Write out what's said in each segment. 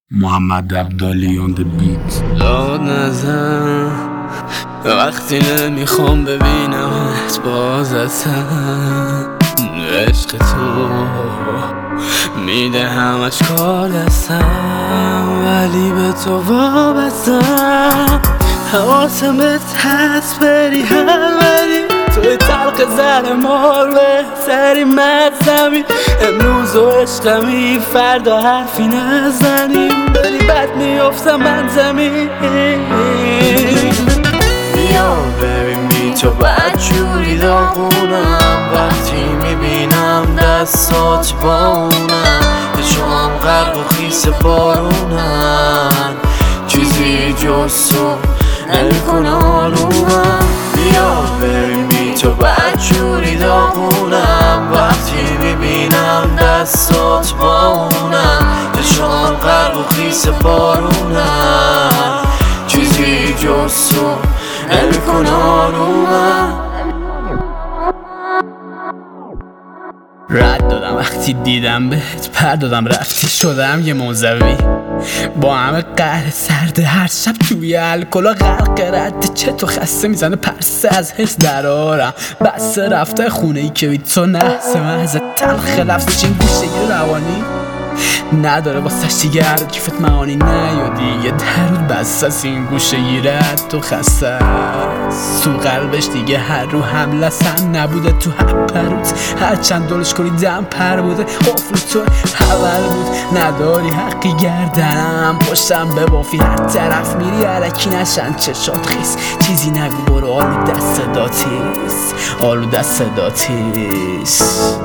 محمد عبدالی on the beat. داد نزن وقتی نمیخوام ببینمت باز اصلا. عشق تو میده همش کار دستم، ولی به تو وابستم. حواسمت هست بری ولی توی تلق زر مال بهتری مذهبی. امروز و عشقمی فردا حرفی نزنیم، بری بد میافتم من زمین. بیا ببین بی تو بدجوری داغونم، وقتی میبینم دستات با اونم که شما غرق و خیس بارونن. چیزی جز تو نمیکنه حالونم. بیا ببین بی تو بدجوری داغونم، وقتی میبینم دستات با اونم که شما غرق و خیس بارونن. چیزی جز تو نمیکنه حالونم. رد دادم وقتی دیدم بهت، پر دادم رفتی شدم یه موزوی. با همه قهر سرد هر شب توی الکلا غرق رد چتو خسته میزنه پرسه از حس درارم. بس رفته خونه ای که بی تو نحسه محض تلخ لفظ چین گوشه یه روانی نداره واسه دیگه هر کیفت معانی نیا دیگه درود بس از این گوشه گیرد تو خسته تو قلبش دیگه هر رو حمله سن نبوده تو هر پروت. هر چند دلش کنی دم پر بوده قفل تو اول بود. نداری حقی گردنم پشتم به بافی هر طرف میری علکی نشن چشات خیس. چیزی نگو برو آلو دست داتیست، آلو دست داتیست.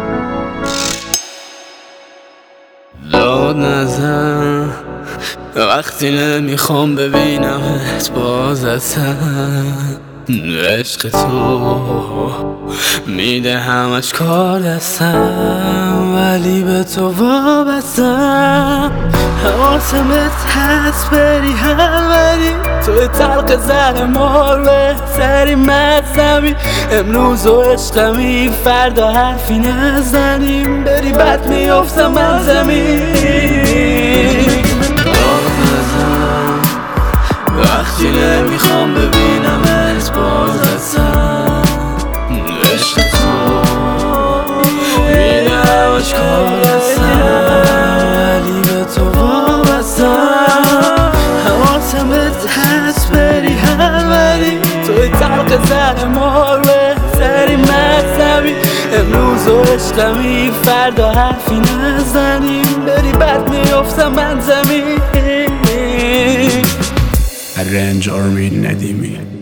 داد نزن وقتی نمیخوام ببینمت باز اصلا. عشق تو میده همش کار دستم، ولی به تو وابستم. حواسمت هست بری ولی توی تلق زر مال بهتری مذهبی. امروز و عشقمی فردا حرفی نزنیم، بری بد میافتم من زمین. وقتی نمیخوام ببینمت باز اصلا. عشق تو میده همش کار دستم، ولی به تو وابستم. حواسمت هست بری ولی توی تلق زر مال بهتری مذهبی. امروز و عشقمی فردا حرفی نزنیم، بری بد میافتم من زمین. رنج آرمین ندیمی.